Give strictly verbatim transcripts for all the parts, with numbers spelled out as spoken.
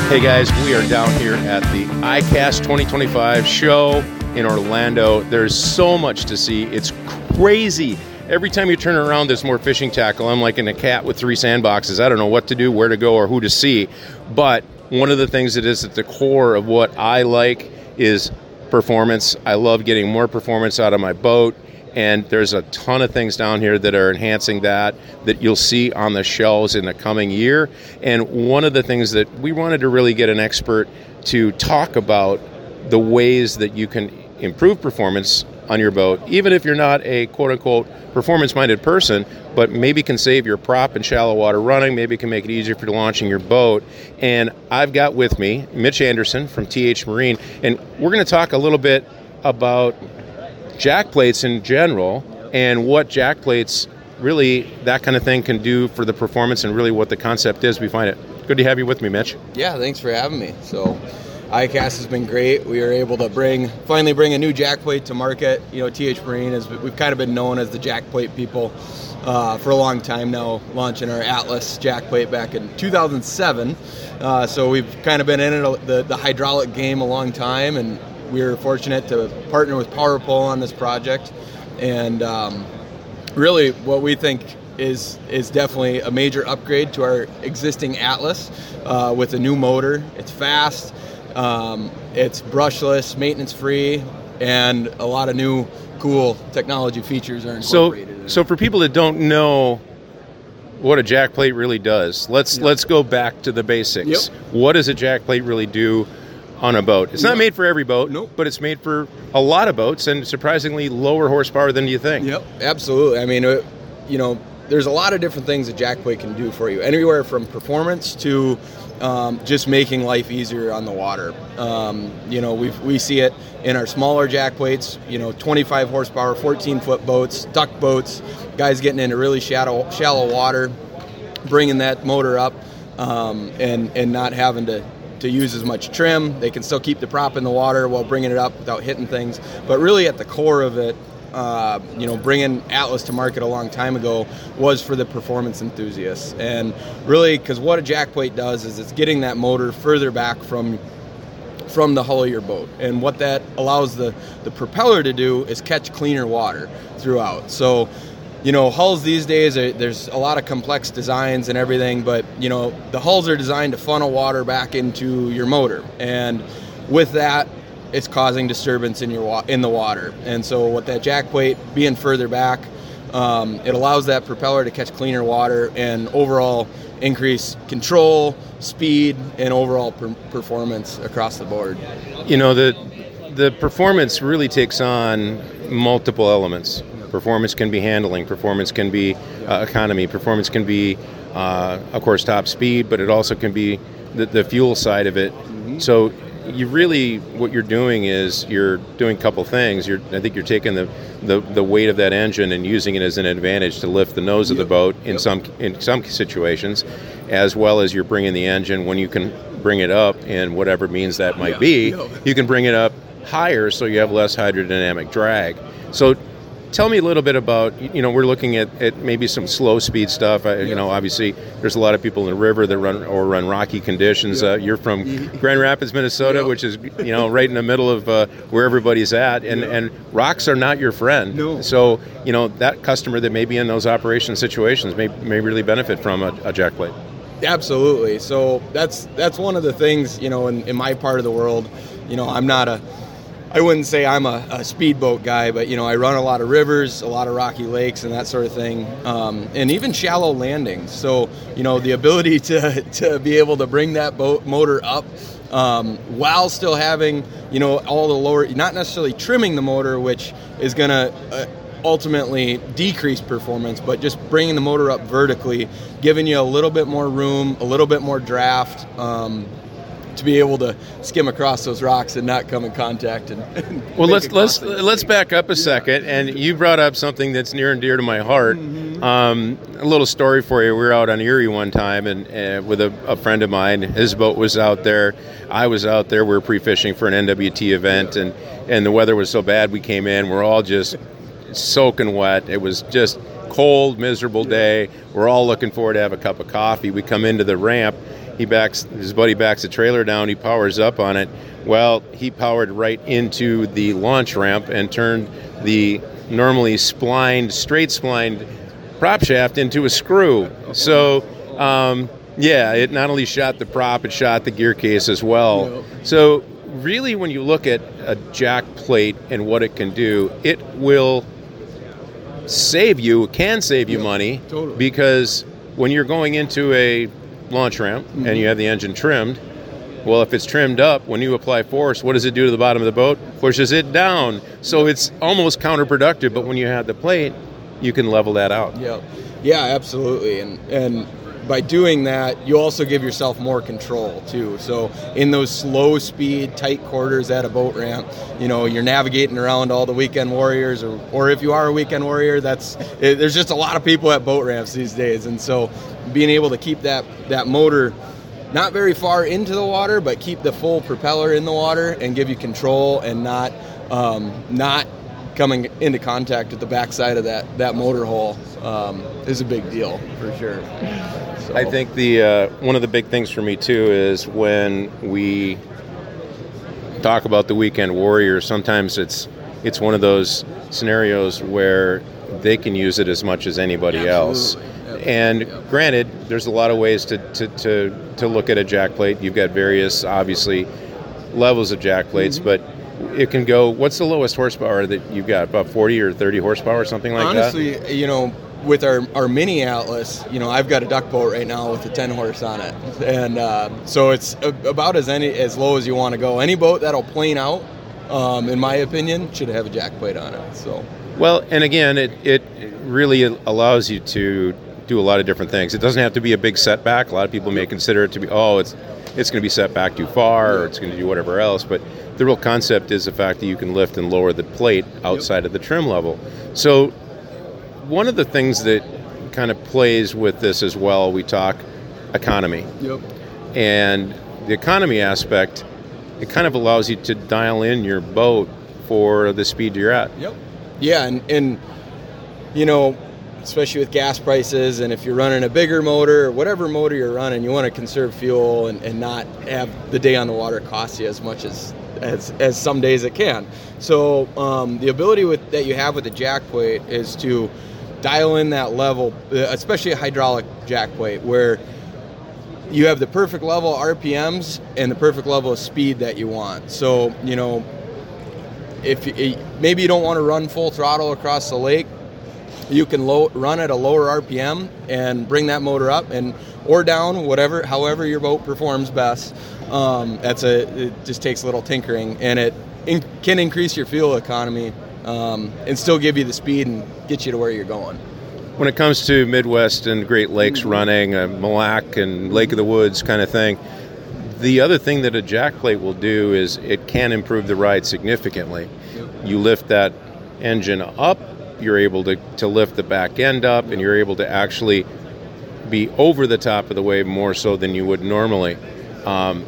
Hey guys, we are down here at the I CAST twenty twenty-five show in Orlando. There's so much to see. It's crazy. Every time you turn around, there's more fishing tackle. I'm like in a cat with three sandboxes. I don't know what to do, where to go, or who to see. But one of the things that is at the core of what I like is performance. I love getting more performance out of my boat. And there's a ton of things down here that are enhancing that, that you'll see on the shelves in the coming year. And one of the things that we wanted to really get an expert to talk about the ways that you can improve performance on your boat, even if you're not a quote-unquote performance-minded person, but maybe can save your prop in shallow water running, maybe can make it easier for launching your boat. And I've got with me Mitch Anderson from T H Marine, and we're going to talk a little bit about jack plates in general and what jack plates really, that kind of thing, can do for the performance and really what the concept is. We find it good to have you with me, Mitch. Yeah, thanks for having me. So I CAST has been great. We were able to bring finally bring a new jack plate to market. You know, T H Marine is, we've kind of been known as the jack plate people uh, for a long time now, launching our Atlas jack plate back in two thousand seven. Uh, so we've kind of been in it, the, the hydraulic game a long time, and we were fortunate to partner with PowerPole on this project, and um, really what we think is is definitely a major upgrade to our existing Atlas uh, with a new motor. It's fast, um, it's brushless, maintenance-free, and a lot of new cool technology features are incorporated. So, in so for people that don't know what a jack plate really does, let's yep. let's go back to the basics. Yep. What does a jack plate really do on a boat? It's not made for every boat, nope. but it's made for a lot of boats, and surprisingly lower horsepower than you think. Yep, absolutely. I mean, it, you know, there's a lot of different things a jack plate can do for you, anywhere from performance to um, just making life easier on the water. Um, you know, we we see it in our smaller jack plates, you know, twenty-five horsepower, fourteen foot boats, duck boats, guys getting into really shallow, shallow water, bringing that motor up um, and, and not having to to use as much trim. They can still keep the prop in the water while bringing it up without hitting things. But really at the core of it, uh, you know, bringing Atlas to market a long time ago was for the performance enthusiasts. And really, because what a jack plate does is it's getting that motor further back from from the hull of your boat. And what that allows the, the propeller to do is catch cleaner water throughout. So, you know, hulls these days, there's a lot of complex designs and everything, but, you know, the hulls are designed to funnel water back into your motor. And with that, it's causing disturbance in your wa- in the water. And so what that jack plate being further back, um, it allows that propeller to catch cleaner water and overall increase control, speed, and overall per- performance across the board. You know, the the performance really takes on multiple elements. Performance can be handling, performance can be uh, economy, performance can be, uh, of course, top speed, but it also can be the, the fuel side of it. Mm-hmm. So you really, what you're doing is you're doing a couple things. You're, I think you're taking the, the, the weight of that engine and using it as an advantage to lift the nose yep. of the boat in yep. some in some situations, as well as you're bringing the engine, when you can bring it up in whatever means that might yeah. be, no. you can bring it up higher so you have less hydrodynamic drag. So tell me a little bit about, you know, we're looking at, at maybe some slow speed stuff. I, you know, obviously there's a lot of people in the river that run or run rocky conditions. Uh, you're from Grand Rapids, Minnesota, which is, you know, right in the middle of uh, where everybody's at. And, and rocks are not your friend. No. So, you know, that customer that may be in those operation situations may, may really benefit from a, a jack plate. Absolutely. So that's that's one of the things, you know, in, in my part of the world, you know, I'm not a I wouldn't say I'm a, a speedboat guy, but, you know, I run a lot of rivers, a lot of rocky lakes and that sort of thing, um, and even shallow landings. So, you know, the ability to, to be able to bring that boat motor up um, while still having, you know, all the lower, not necessarily trimming the motor, which is going to uh, ultimately decrease performance, but just bringing the motor up vertically, giving you a little bit more room, a little bit more draft, um, to be able to skim across those rocks and not come in contact. And, and well, let's let's let's back up a second. And you brought up something that's near and dear to my heart. Mm-hmm. Um, a little story for you. We were out on Erie one time, and uh, with a, a friend of mine. His boat was out there. I was out there. We were pre-fishing for an N W T event, yeah. and and the weather was so bad. We came in. We're all just soaking wet. It was just cold, miserable day. We're all looking forward to have a cup of coffee. We come into the ramp. he backs his buddy backs the trailer down, he powers up on it. Well, he powered right into the launch ramp and turned the normally splined, straight splined prop shaft into a screw. So, um, yeah, it not only shot the prop, it shot the gear case as well. So, really, when you look at a jack plate and what it can do, it will save you, can save you money, totally. Because when you're going into a launch ramp mm-hmm. and you have the engine trimmed, well, if it's trimmed up, when you apply force, what does it do to the bottom of the boat? Pushes it down. So it's almost counterproductive, but when you have the plate, you can level that out. Yeah, yeah, absolutely. And and by doing that, you also give yourself more control too. So in those slow speed, tight quarters at a boat ramp, you know, you're navigating around all the weekend warriors, or, or if you are a weekend warrior, that's it, there's just a lot of people at boat ramps these days. And so being able to keep that, that motor not very far into the water, but keep the full propeller in the water and give you control and not um, not coming into contact with the backside of that, that motor hull um, is a big deal for sure. So. I think the uh, one of the big things for me too is when we talk about the weekend warrior, sometimes it's it's one of those scenarios where they can use it as much as anybody Absolutely. else. And granted, there's a lot of ways to, to, to, to look at a jack plate. You've got various, obviously, levels of jack plates, mm-hmm. but it can go, what's the lowest horsepower that you've got? About forty or thirty horsepower, something like Honestly, that? Honestly, you know, with our, our mini Atlas, you know, I've got a duck boat right now with a ten horse on it. And uh, so it's about as any as low as you want to go. Any boat that'll plane out, um, in my opinion, should have a jack plate on it. So, well, and again, it, it really allows you to do a lot of different things. It doesn't have to be a big setback. A lot of people may consider it to be, oh, it's it's going to be set back too far, or it's going to do whatever else. But the real concept is the fact that you can lift and lower the plate outside yep. of the trim level. So one of the things that kind of plays with this as well, we talk economy. Yep. And the economy aspect, it kind of allows you to dial in your boat for the speed you're at. Yep. Yeah, and, and you know, especially with gas prices, and if you're running a bigger motor or whatever motor you're running, you want to conserve fuel and, and not have the day on the water cost you as much as as, as some days it can. So um, the ability with that you have with the jack plate is to dial in that level, especially a hydraulic jack plate, where you have the perfect level of R P Ms and the perfect level of speed that you want. So, you know, if you, maybe you don't want to run full throttle across the lake, you can low, run at a lower R P M and bring that motor up and or down, whatever, however your boat performs best. Um, that's a it just takes a little tinkering, and it in, can increase your fuel economy um, and still give you the speed and get you to where you're going. When it comes to Midwest and Great Lakes mm-hmm. running, a Mille Lacs and Lake of the Woods kind of thing, the other thing that a jack plate will do is it can improve the ride significantly. Yep. You lift that engine up, you're able to, to lift the back end up, and you're able to actually be over the top of the wave more so than you would normally. Um,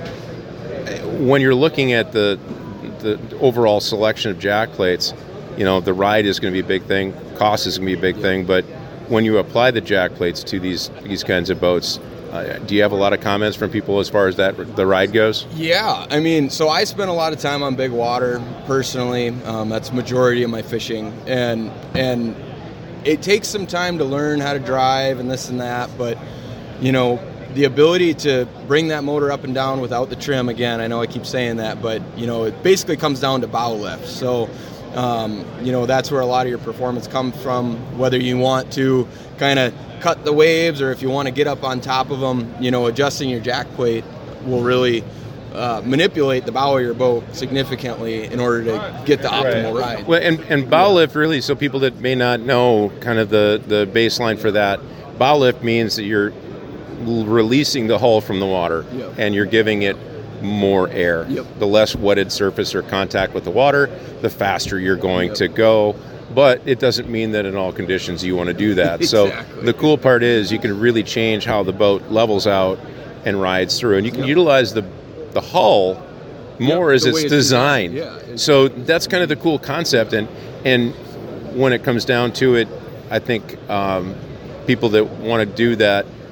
when you're looking at the the overall selection of jack plates, you know, the ride is going to be a big thing, cost is going to be a big thing, but when you apply the jack plates to these these kinds of boats, uh, do you have a lot of comments from people as far as that the ride goes? Yeah, I mean, so I spend a lot of time on big water personally. Um, that's the majority of my fishing, and and it takes some time to learn how to drive and this and that, but you know, the ability to bring that motor up and down without the trim, again, I know I keep saying that, but you know, it basically comes down to bow lift. So um, you know, that's where a lot of your performance comes from, whether you want to kind of cut the waves or if you want to get up on top of them. You know, adjusting your jack plate will really uh, manipulate the bow of your boat significantly in order to get the optimal right. ride. Well, and, and bow lift, really, so people that may not know kind of the, the baseline for that, bow lift means that you're releasing the hull from the water yep. and you're giving it more air. Yep. The less wetted surface or contact with the water, the faster you're going yep. to go. But it doesn't mean that in all conditions you want to do that. Exactly. So the cool part is you can really change how the boat levels out and rides through. And you can yep. utilize the the hull more yep, as it's designed. Yeah, it's so that's kind of the cool concept. And and when it comes down to it, I think um, people that want to do that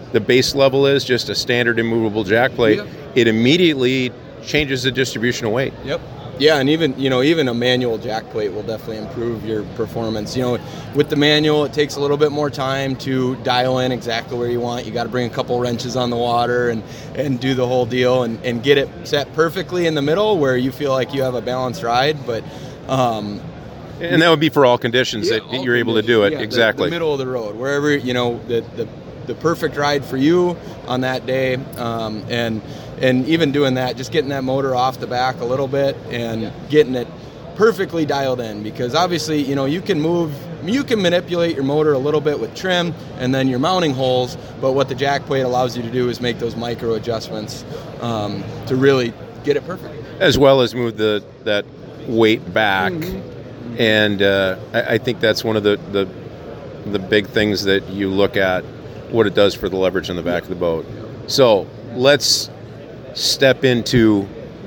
the base level is just a standard immovable jack plate, Yep. it immediately changes the distribution of weight. Yep. Yeah, and even you know even a manual jack plate will definitely improve your performance. You know, with the manual, it takes a little bit more time to dial in exactly where you want. You got to bring a couple wrenches on the water and, and do the whole deal and, and get it set perfectly in the middle where you feel like you have a balanced ride. But um, and that would be for all conditions yeah, that all you're able to do it. Yeah, exactly. The, the middle of the road, wherever you know the the, the perfect ride for you on that day, um, and. And even doing that, just getting that motor off the back a little bit and getting it perfectly dialed in, because obviously, you know, you can move, you can manipulate your motor a little bit with trim and then your mounting holes, but what the jack plate allows you to do is make those micro adjustments um, to really get it perfect. As well as move the that weight back. Mm-hmm. And uh, I, I think that's one of the, the the big things that you look at, what it does for the leverage on the back of the boat. So let's step into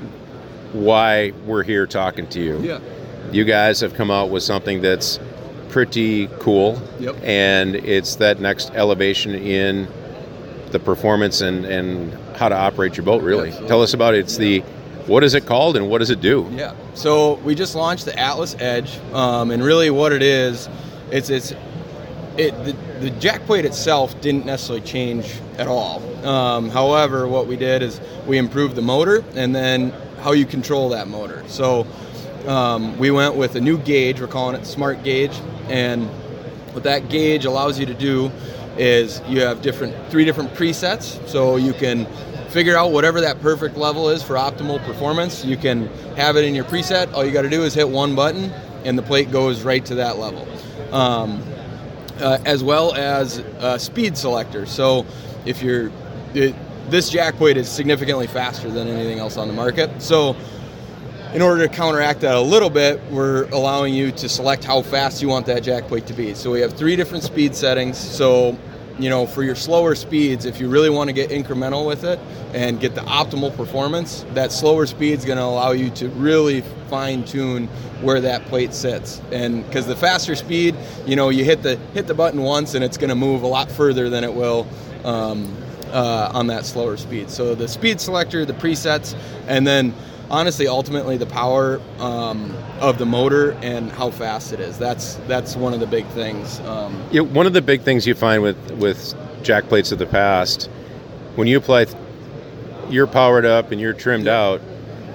why we're here talking to you. Yeah. You guys have come out with something that's pretty cool. Yep. And it's that next elevation in the performance and, and how to operate your boat, really. Absolutely. Tell us about it. It's the, what is it called and what does it do? Yeah. So we just launched the Atlas Edge, um, and really what it is, it's it's it the, the jack plate itself didn't necessarily change at all. Um, however, what we did is we improved the motor and then how you control that motor. So um, we went with a new gauge. We're calling it Smart Gauge, and what that gauge allows you to do is you have different three different presets, so you can figure out whatever that perfect level is for optimal performance. You can have it in your preset. All you got to do is hit one button, and the plate goes right to that level. Um, uh, as well as a speed selector. So if you're it, this jack plate is significantly faster than anything else on the market. So in order to counteract that a little bit, we're allowing you to select how fast you want that jack plate to be. So we have three different speed settings. So, you know, for your slower speeds, if you really want to get incremental with it and get the optimal performance, that slower speed is going to allow you to really fine tune where that plate sits. And because the faster speed, you know, you hit the hit the button once and it's going to move a lot further than it will um, uh, on that slower speed. So the speed selector, the presets, and then honestly, ultimately, the power um, of the motor and how fast it is. That's that's one of the big things. Um, Yeah, one of the big things you find with, with jack plates of the past, when you apply, you're powered up and you're trimmed Yep. out,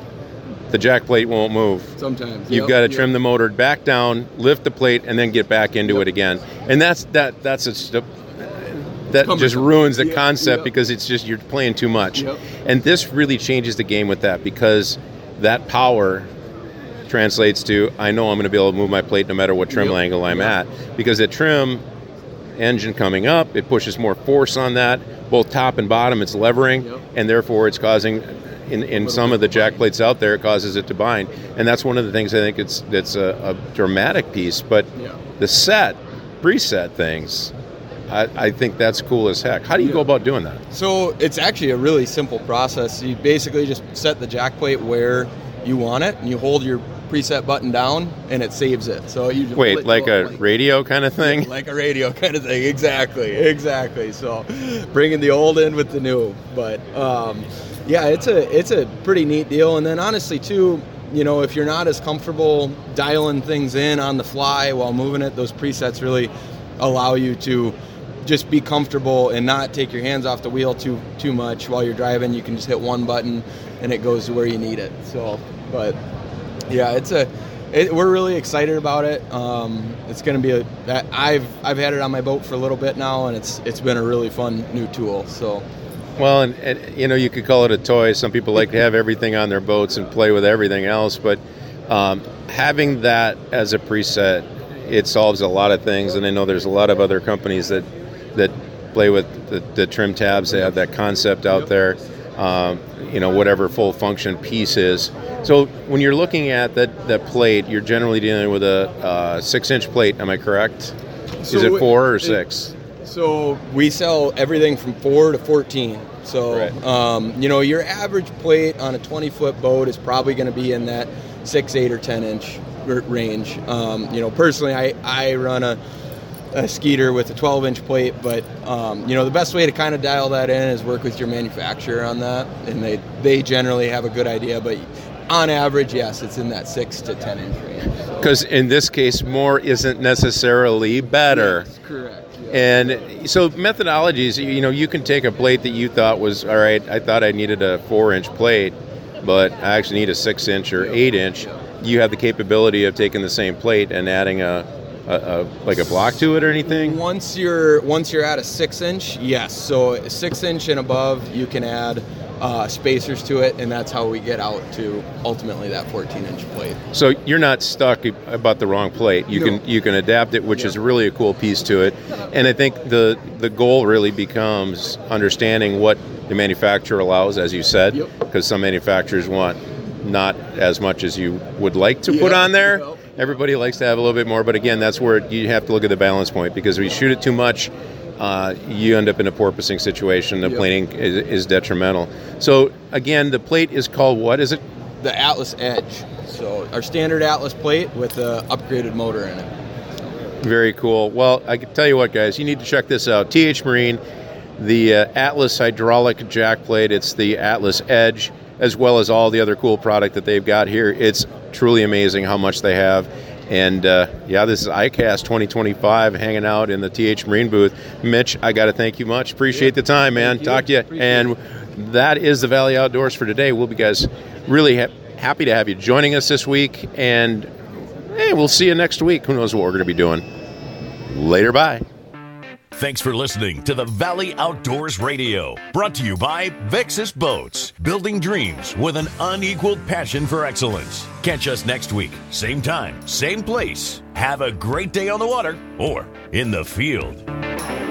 the jack plate won't move. sometimes You've Yep, got to yep. trim the motor back down, lift the plate, and then get back into Yep. it again. And that's that. That's a st- that just Cumbersome. ruins the Yeah, concept yep. because it's just you're playing too much. Yep. And this really changes the game with that, because that power translates to, I know I'm going to be able to move my plate no matter what trim Yep. angle I'm Yep. at, because the trim engine coming up, it pushes more force on that, both top and bottom. It's levering, Yep. and therefore it's causing, in, in Little some bit of the of jack bind. plates out there, it causes it to bind. And that's one of the things I think it's that's a, a dramatic piece. But Yeah. the set, preset things, I, I think that's cool as heck. How do you Yeah. go about doing that? So it's actually a really simple process. You basically just set the jack plate where you want it, and you hold your preset button down, and it saves it. So you just Wait, let like go a of, radio kind of thing? like a radio kind of thing. Exactly, exactly. So bringing the old in with the new. But um, yeah, it's a it's a pretty neat deal. And then honestly too, you know, if you're not as comfortable dialing things in on the fly while moving it, those presets really allow you to just be comfortable and not take your hands off the wheel too too much while you're driving. You can just hit one button and it goes to where you need it. So, but yeah, it's a it, we're really excited about it. Um, it's going to be a that I've I've had it on my boat for a little bit now, and it's it's been a really fun new tool. So. Well, and, and you know, you could call it a toy. Some people like to have everything on their boats and play with everything else, but um, having that as a preset, it solves a lot of things. And I know there's a lot of other companies that that play with the, the trim tabs. They have that concept out Yep. there, um, you know, whatever full function piece is. So when you're looking at that, that plate, you're generally dealing with a uh, six-inch plate. Am I correct? Is So it four or it- six? So we sell everything from four to fourteen. So, Right. um, you know, your average plate on a twenty-foot boat is probably going to be in that six, eight, or ten inch r- range. Um, you know, personally, I, I run a a Skeeter with a twelve inch plate, but um, you know, the best way to kind of dial that in is work with your manufacturer on that, and they they generally have a good idea. But on average, yes, it's in that six to ten inch range. Because in this case, more isn't necessarily better. Yes, correct. Yeah. And so methodologies, you know, you can take a plate that you thought was, all right, I thought I needed a four inch plate, but I actually need a six inch or eight inch. You have the capability of taking the same plate and adding a, a, a like a block to it or anything? Once you're once you're at a six inch, yes. So a six inch and above, you can add uh, spacers to it, and that's how we get out to ultimately that fourteen inch plate. So you're not stuck about the wrong plate. You No. can you can adapt it, which Yeah. is really a cool piece to it. And I think the the goal really becomes understanding what the manufacturer allows, as you said, Yep. because some manufacturers want not as much as you would like to put Yeah. on there. Yep. Everybody likes to have a little bit more, but again, that's where you have to look at the balance point, because if you shoot it too much, uh, you end up in a porpoising situation. The Yep. plating is, is detrimental. So again, the plate is called what is it? The Atlas Edge. So our standard Atlas plate with the upgraded motor in it. Very cool. Well, I can tell you what, guys, you need to check this out. T H Marine, the uh, Atlas hydraulic jack plate. It's the Atlas Edge, as well as all the other cool product that they've got here. It's truly amazing how much they have. And uh, yeah, this is I CAST twenty twenty-five, hanging out in the T H Marine booth. Mitch, I got to thank you much. Appreciate the time, man. Thank you. Talk to you. Appreciate And that is the Valley Outdoors for today. We'll be guys really ha- happy to have you joining us this week. And hey, we'll see you next week. Who knows what we're going to be doing. Later, bye. Thanks for listening to the Valley Outdoors Radio, brought to you by Vexus Boats, building dreams with an unequaled passion for excellence. Catch us next week, same time, same place. Have a great day on the water or in the field.